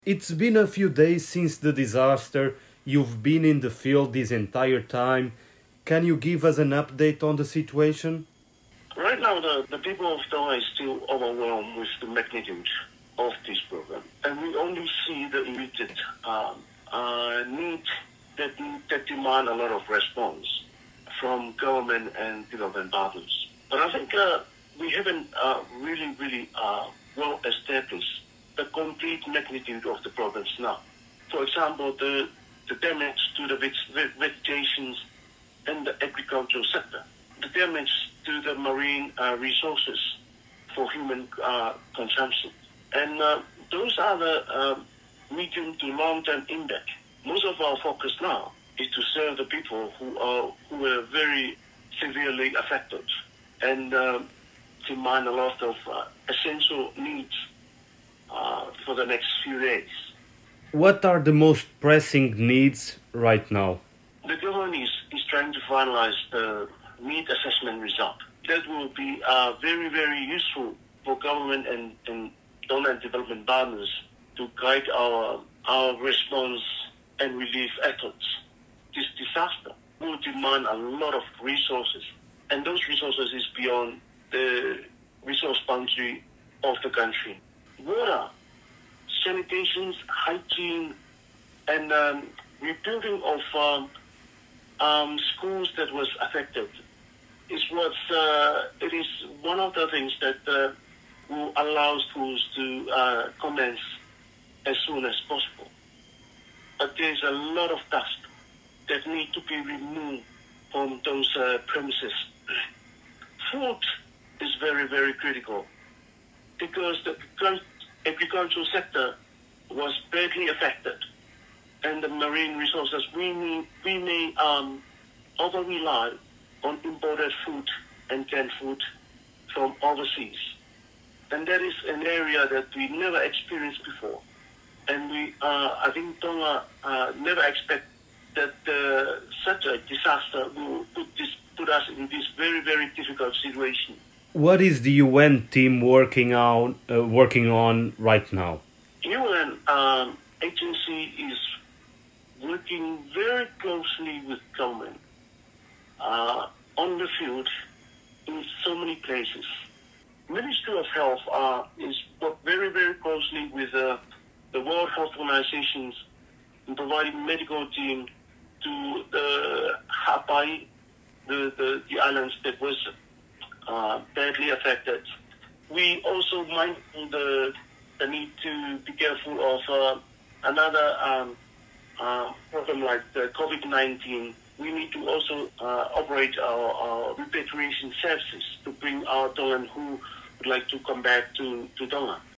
It's been a few days since the disaster. You've been in the field this entire time. Can you give us an update on the situation? Right now, the people of Tonga is still overwhelmed with the magnitude of this program, and we only see the immediate need that demand a lot of response from government and development partners. But I think we haven't really well established the complete magnitude of the problems now. For example, the damage to the vegetations and the agricultural sector, the damage to the marine resources for human consumption. And those are the medium to long-term impact. Most of our focus now is to serve the people who were very severely affected and demand a lot of essential needs for the next few days. What are the most pressing needs right now? The government is trying to finalize the need assessment result. That will be very useful for government and donor and development partners to guide our response and relief efforts. This disaster will demand a lot of resources, and those resources is beyond the resource boundary of the country. Water, sanitation, hygiene, and rebuilding of schools that was affected it is one of the things that will allow schools to commence as soon as possible. But there's a lot of dust that need to be removed from those premises. Food is very critical because the agricultural sector was badly affected, and the marine resources we may over rely on imported food and canned food from overseas, and that is an area that we never experienced before, and I think Tonga never expect that such a disaster will put us in this very difficult situation. What is the UN team working on right now? UN agency is working very closely with government on the field in so many places. Ministry of Health is work very closely with the World Health Organizations in providing medical team to the Hawaii, the islands that was badly affected. We also mind the need to be careful of another problem like the COVID-19. We need to also operate our repatriation services to bring our Tongan who would like to come back to Tonga.